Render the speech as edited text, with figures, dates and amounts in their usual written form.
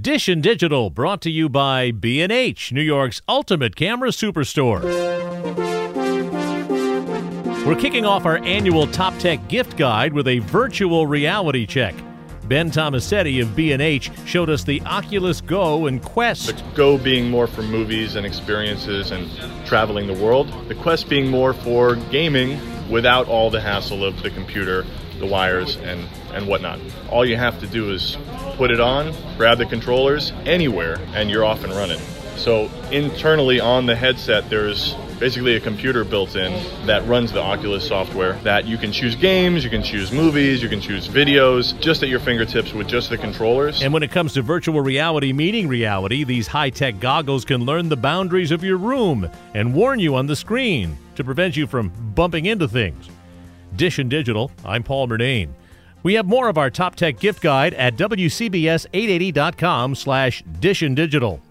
Dish and Digital, brought to you by B&H, New York's ultimate camera superstore. We're kicking off our annual Top Tech gift guide with a virtual reality check. Ben Tomasetti of B&H showed us the Oculus Go and Quest. The Go being more for movies and experiences and traveling the world. The Quest being more for gaming without all the hassle of the computer, the wires, and whatnot. All you have to do is put it on, grab the controllers anywhere, and you're off and running. So internally on the headset, there's basically a computer built in that runs the Oculus software that you can choose games, you can choose movies, you can choose videos, just at your fingertips with just the controllers. And when it comes to virtual reality meeting reality, these high-tech goggles can learn the boundaries of your room and warn you on the screen to prevent you from bumping into things. Dish and Digital, I'm Paul Murnane. We have more of our Top Tech gift guide at WCBS880.com/dishanddigital.